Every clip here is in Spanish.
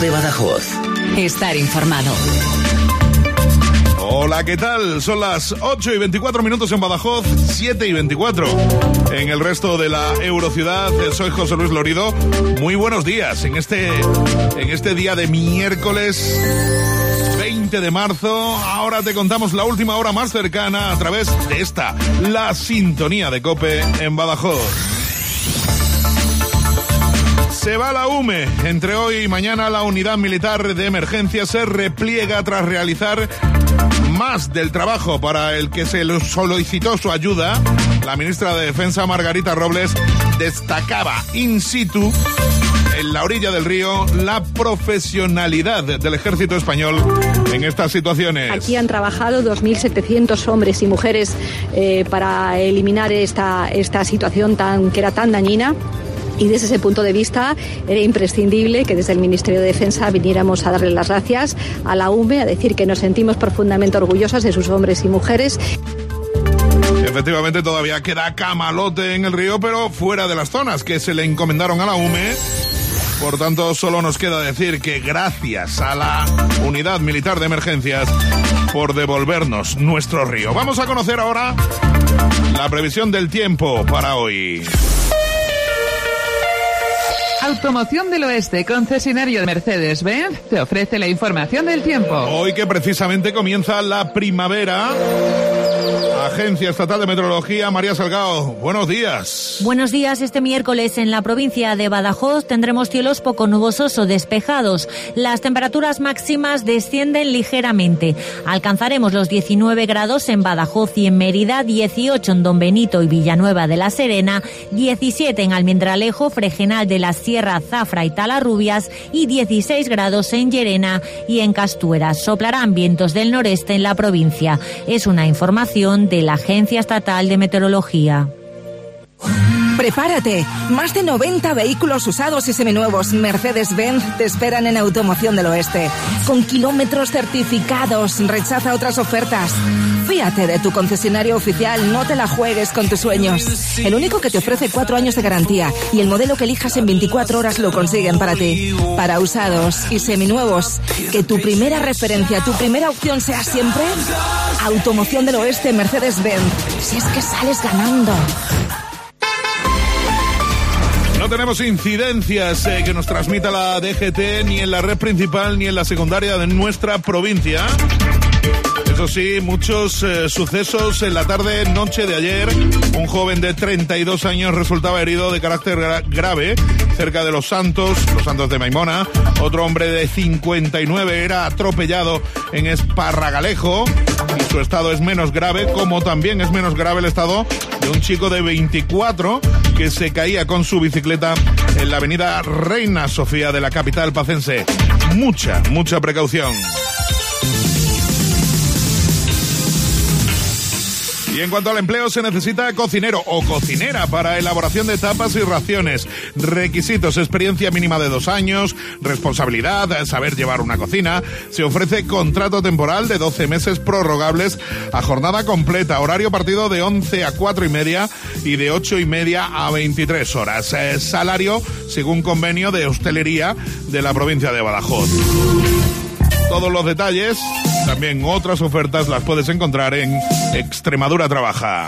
COPE Badajoz. Estar informado. Hola, ¿qué tal? Son las 8:24 en Badajoz, 7:24 en el resto de la Eurociudad. Soy José Luis Lorido. Muy buenos días en este día de miércoles 20 de marzo. Ahora te contamos la última hora más cercana a través de esta, la sintonía de COPE en Badajoz. Se va la UME. Entre hoy y mañana la unidad militar de emergencia se repliega tras realizar más del trabajo para el que se solicitó su ayuda. La ministra de Defensa, Margarita Robles, destacaba in situ, en la orilla del río, la profesionalidad del ejército español en estas situaciones. Aquí han trabajado 2.700 hombres y mujeres para eliminar esta situación que era tan dañina. Y desde ese punto de vista era imprescindible que desde el Ministerio de Defensa viniéramos a darle las gracias a la UME, a decir que nos sentimos profundamente orgullosas de sus hombres y mujeres. Efectivamente, todavía queda camalote en el río, pero fuera de las zonas que se le encomendaron a la UME. Por tanto, solo nos queda decir que gracias a la Unidad Militar de Emergencias por devolvernos nuestro río. Vamos a conocer ahora la previsión del tiempo para hoy. Automoción del Oeste, concesionario de Mercedes-Benz, te ofrece la información del tiempo. Hoy que precisamente comienza la primavera. Agencia Estatal de Meteorología, María Salgado, buenos días. Buenos días. Este miércoles en la provincia de Badajoz tendremos cielos poco nubosos o despejados. Las temperaturas máximas descienden ligeramente. Alcanzaremos los 19 grados en Badajoz y en Mérida, 18 en Don Benito y Villanueva de la Serena, 17 en Almendralejo, Fregenal de la Sierra, Zafra y Talarrubias y 16 grados en Llerena y en Castueras. Soplarán vientos del noreste en la provincia. Es una información de la Agencia Estatal de Meteorología. Prepárate, más de 90 vehículos usados y seminuevos Mercedes-Benz te esperan en Automoción del Oeste. Con kilómetros certificados, rechaza otras ofertas. Fíate de tu concesionario oficial, no te la juegues con tus sueños. El único que te ofrece 4 años de garantía y el modelo que elijas en 24 horas lo consiguen para ti. Para usados y seminuevos, que tu primera referencia, tu primera opción sea siempre Automoción del Oeste Mercedes-Benz. Si es que sales ganando. No tenemos incidencias que nos transmita la DGT ni en la red principal ni en la secundaria de nuestra provincia. Eso sí, muchos sucesos en la tarde-noche de ayer. Un joven de 32 años resultaba herido de carácter grave cerca de Los Santos de Maimona. Otro hombre de 59 era atropellado en Esparragalejo y su estado es menos grave, como también es menos grave el estado de un chico de 24 que se caía con su bicicleta en la avenida Reina Sofía de la capital pacense. Mucha precaución. Y en cuanto al empleo, se necesita cocinero o cocinera para elaboración de tapas y raciones. Requisitos: experiencia mínima de 2 años, responsabilidad, saber llevar una cocina. Se ofrece contrato temporal de 12 meses prorrogables a jornada completa. Horario partido de 11 a 4:30 y de 8:30 a 23 horas. Salario según convenio de hostelería de la provincia de Badajoz. Todos los detalles, también otras ofertas, las puedes encontrar en Extremadura Trabaja.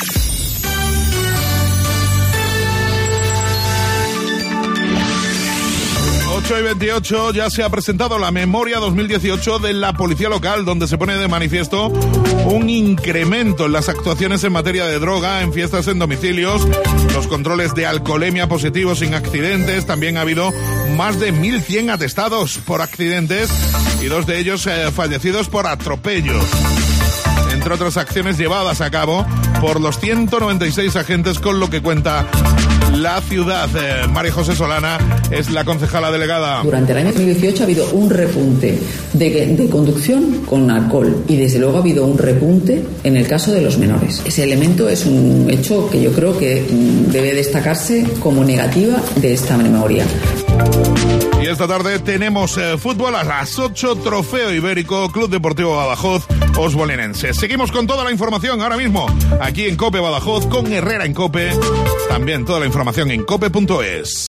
8:28, ya se ha presentado la memoria 2018 de la Policía Local, donde se pone de manifiesto un incremento en las actuaciones en materia de droga, en fiestas en domicilios, los controles de alcoholemia positivos sin accidentes. También ha habido más de 1.100 atestados por accidentes y 2 de ellos fallecidos por atropellos, entre otras acciones llevadas a cabo por los 196 agentes, con lo que cuenta la ciudad. María José Solana es la concejala delegada. Durante el año 2018 ha habido un repunte de conducción con alcohol y desde luego ha habido un repunte en el caso de los menores. Ese elemento es un hecho que yo creo que debe destacarse como negativa de esta memoria. Y esta tarde tenemos fútbol a las 8, Trofeo Ibérico, Club Deportivo Badajoz, Osbolinense. Seguimos con toda la información ahora mismo aquí en COPE Badajoz, con Herrera en COPE. También toda la información en cope.es.